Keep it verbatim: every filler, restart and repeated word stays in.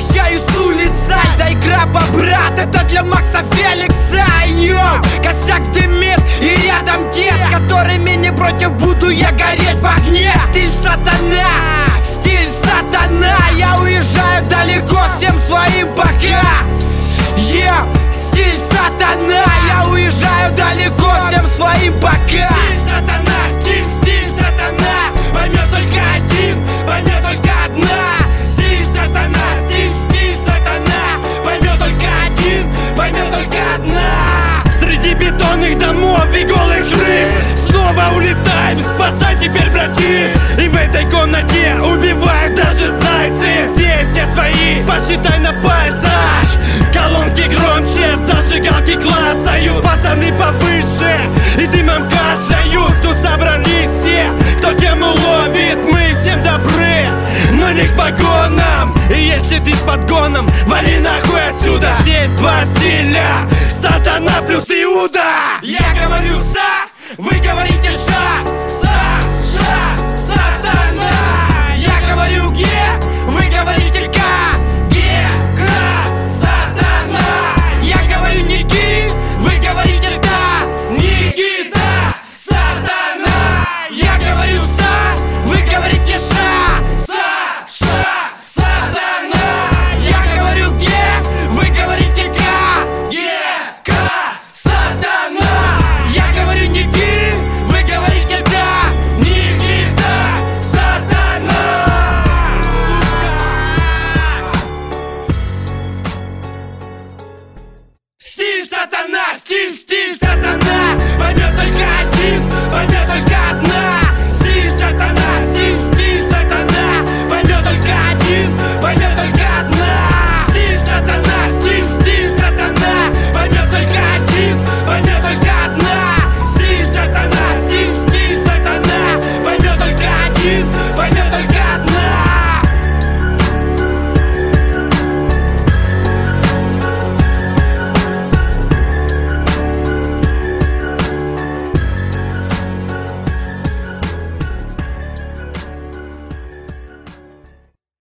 возвращаюсь с улицы. Да игра по брат, это для Макса Феликса. Йоу, косяк дымит и рядом те, с которыми не против буду я гореть в огне. Стиль сатана, стиль сатана. Я уезжаю далеко всем своим пока. Yeah, стиль сатана. Я уезжаю далеко всем своим пока. Стиль сатана, стиль, стиль сатана. Поймет только один, поймет только одна. Стиль сатана, стиль, стиль сатана. Поймет только один, поймет только одна. Среди бетонных домов и голых крыш снова улетаем, спасай теперь, братиш. И в этой комнате убивают даже зайцы. Здесь все свои, посчитай на пальцах. Колонки громче, зажигалки клацают. Пацаны повыше и дымом кашляют. Тут собрались все, кто тему ловит. Мы всем добры, но не к погонам. И если ты с подгоном, вали нахуй отсюда. Здесь два стиля, сатана плюс Иуда. Я говорю за, вы говорите